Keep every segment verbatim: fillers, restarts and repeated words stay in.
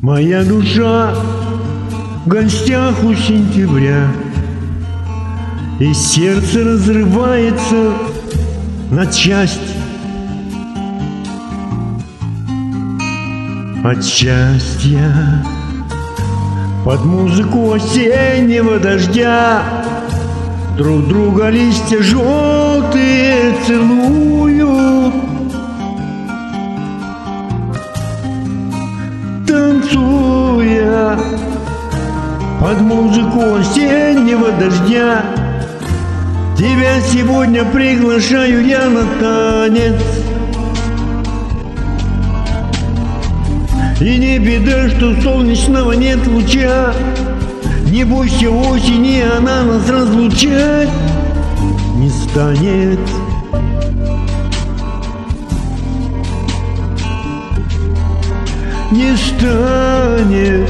Моя душа в гостях у сентября, и сердце разрывается на части. От счастья под музыку осеннего дождя друг друга листья желтые целуют, танцуя под музыку осеннего дождя. Тебя сегодня приглашаю я на танец. И не беда, что солнечного нет луча. Не бойся осени, она нас разлучать не станет. Не станет.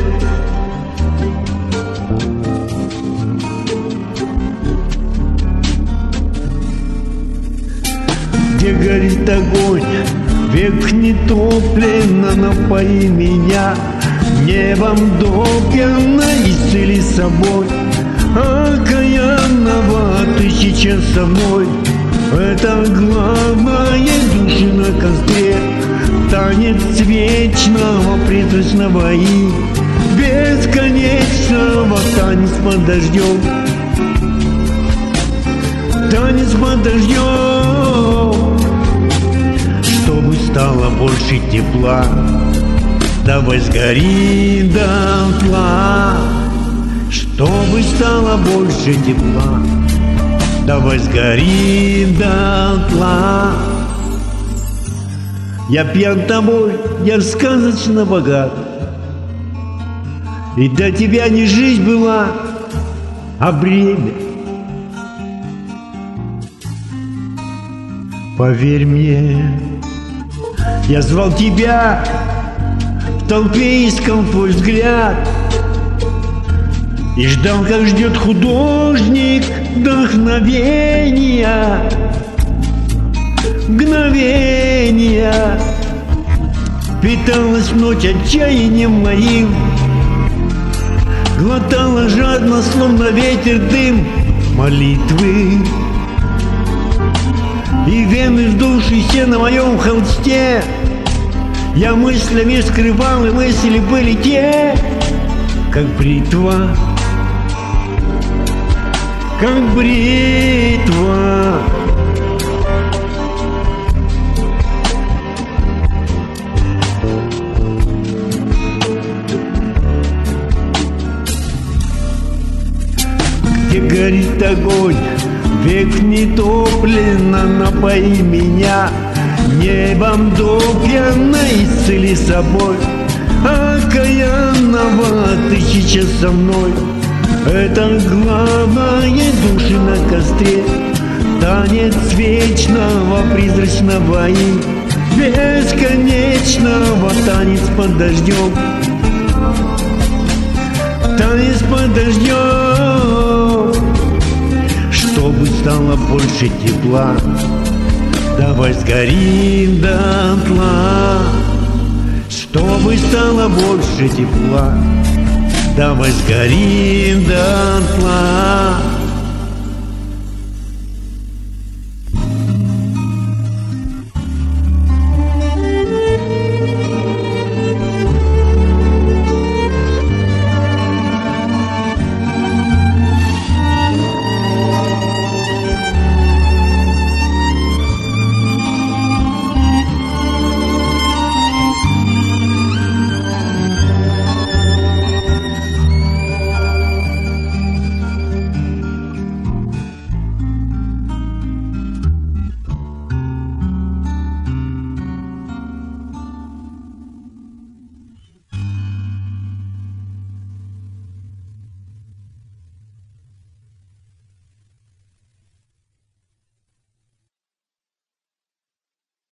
Где горит огонь, век не топлено, напои меня небом допьяно, исцели собой окаянного. Ты сейчас со мной, это главное, души на костре. Танец вечного, призрачного и бесконечного. Танец под дождем, танец под дождем. Чтобы стало больше тепла, давай сгори дотла. Чтобы стало больше тепла, давай сгори дотла. Я пьян тобой, я сказочно богат, и для тебя не жизнь была, а бремя. Поверь мне, я звал тебя, в толпе искал твой взгляд, и ждал, как ждет художник вдохновения. Мгновения питалась ночь отчаянием моим, глотала жадно, словно ветер, дым молитвы. И вены, вздувшиеся на моем холсте, я мыслями скрывал, и мысли были те, как бритва, как бритва. Где горит огонь, век не топлено, напои меня небом допьяно, исцели собой окаянного. Ты сейчас со мной, это главное, души на костре. Танец вечного, призрачного и бесконечного. Танец под дождем, танец под дождем. Чтобы стало больше тепла, давай сгорим дотла. Чтобы стало больше тепла, давай сгорим дотла.